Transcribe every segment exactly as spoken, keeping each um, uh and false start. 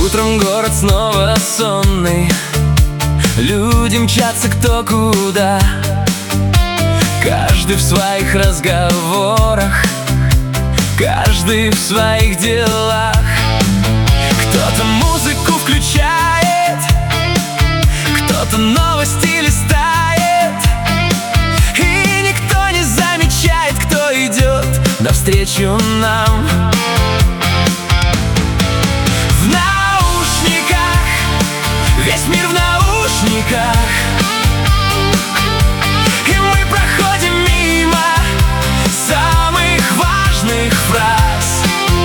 Утром город снова сонный, люди мчатся кто куда, каждый в своих разговорах, каждый в своих делах. Кто-то музыку включает, кто-то новости листает, и никто не замечает, кто идет навстречу нам. Весь мир в наушниках, и мы проходим мимо самых важных фраз.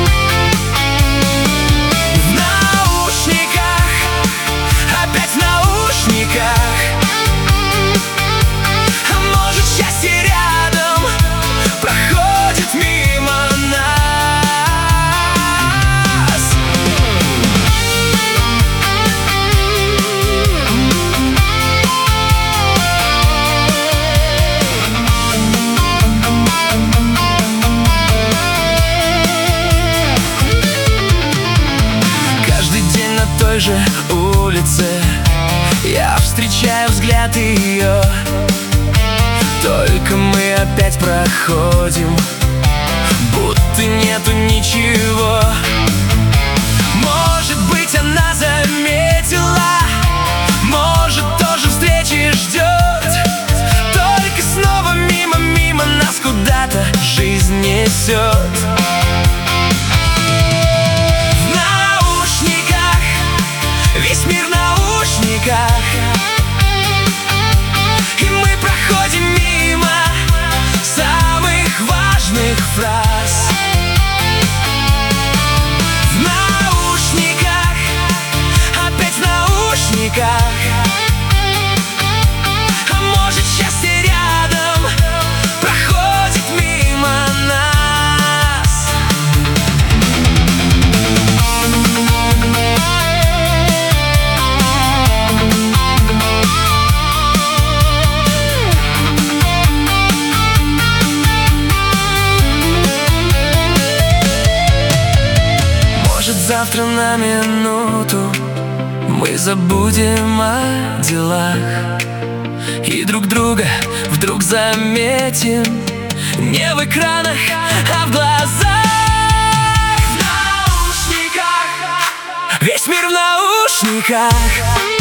В наушниках, опять в наушниках, а может, счастье рядом проходит мимо нас. Той же улице я встречаю взгляд ее, только мы опять проходим, будто нету ничего. Может быть, она заметила, может, тоже встречи ждет, только снова мимо-мимо нас куда-то жизнь несет. Весь мир в наушниках, и мы проходим мимо самых важных фраз. В наушниках, опять в наушниках, а может, счастье рядом проходит мимо нас. Завтра на минуту мы забудем о делах и друг друга вдруг заметим не в экранах, а в глазах. В наушниках, весь мир в наушниках.